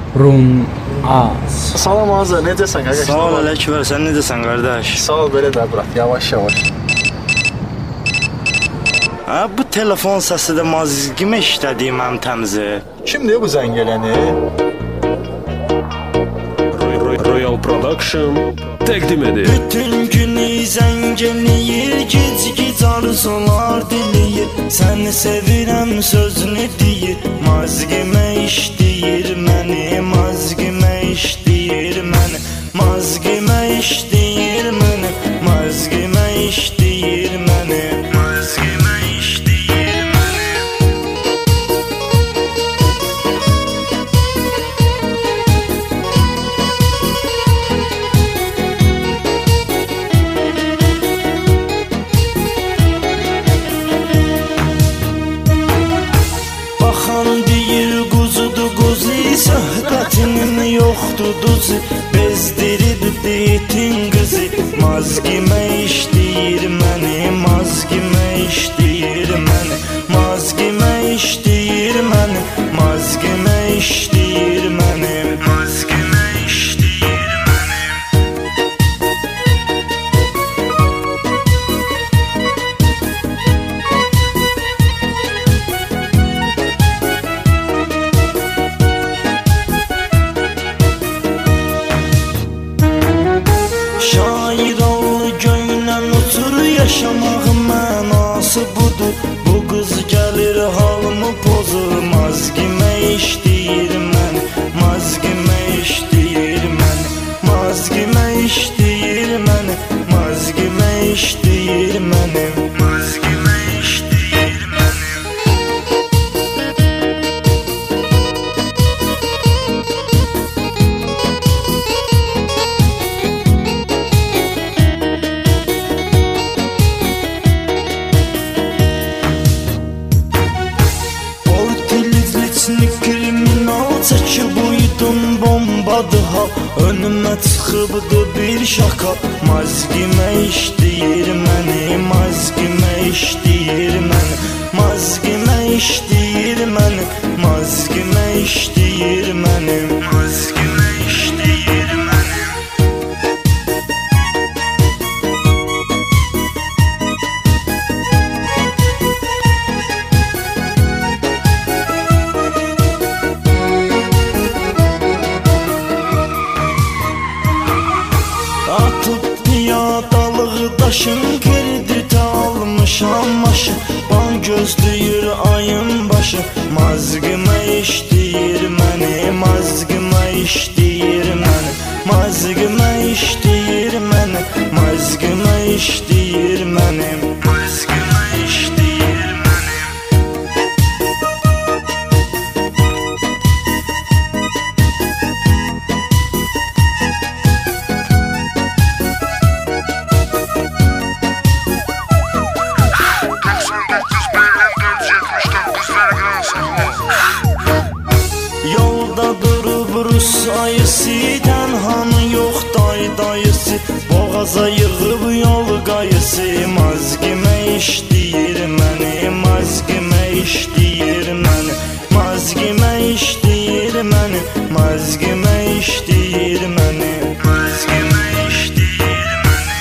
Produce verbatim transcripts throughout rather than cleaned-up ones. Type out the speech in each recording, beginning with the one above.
Run Az. Salam Azər, necəsən qardaş? Sağ ol Ələkbər, sən necəsən qardaş? Sağ ol, belə də bırak, yavaş yavaş. Ha, bu telefon səsi də mazgimə işlədiyim həm təmizi. Kimdir bu zəng gələni? Royal Production təqdim edir. Bütün günü zəng eləyir, gic-gic arzular diləyir. Səni sevirəm sözünü deyir, mazgimə işləyir məni, mazgimə işləyir məni, mazgimə işləyir məni, mazgimə işləyir məni, mazgimə işləyir məni. Baxan deyir quzudur quzu, söhbətinin yoxdur duzu, bezdirib deyitin qızı, mazgimə işləyir məni, mazgimə işləyir məni, mazgimə işləyir məni, mazgimə işləyir məni, mazgimə işləyir məni. Şair ol göynən otur, yaşamağın mənası budur. Bu qız gəlir halımı pozur, mazgimə işləyir məni, mazgimə işləyir məni, mazgimə işləyir məni, mazgimə işləyir məni, mazgimə işləyir məni. Kriminal çəkib uydum, bombadır ha, önümə çıxıbdı bir şaka, mazgimə işləyir məni, mazgimə işləyir məni, mazgimə işləyir məni, mazgimə işləyir məni, mazgimə işləyir məni. Atıp piyadalığı daşın, kredit almışam maşı, ban gözləyir ayın başı, mazgimə işləyir məni, mazgimə işləyir məni, mazgimə işləyir məni, mazgimə işləyir məni, mazgimə işləyir məni. Yolda durub Rus ayısı, tənhanı yox day dayısı, boğaza yığıb yol qayısı, mazgimə işləyir məni, mazgimə işləyir məni, mazgimə işləyir məni, mazgimə işləyir məni, mazgimə işləyir məni.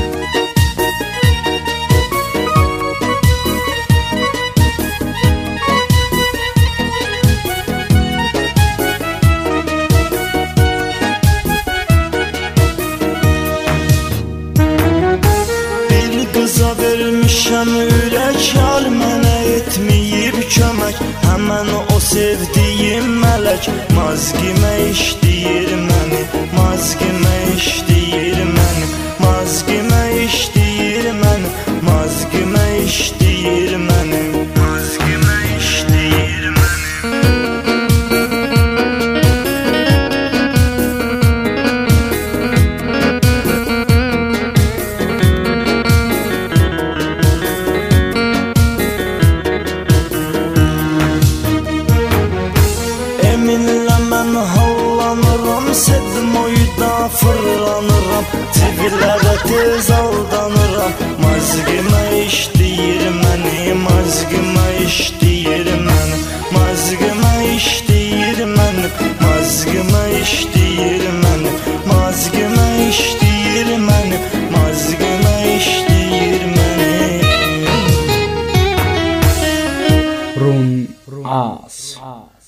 Qıza vermişəm ürək, yar mənə etməyib kömək, həmən o sevdiyim mələk, mazgimə işləyir məni, mazgimə işləyir məni, mazgimə işləyir məni, mazgimə işləyir məni, mazgimə işləyir məni. Eminlə mən hallanıram, sevdim oyda fırlanıram, civillərə tez aldanıram, mazgimə işləyir məni, mazgimə işləyir məni, mazgimə işləyir məni, mazgimə Run As.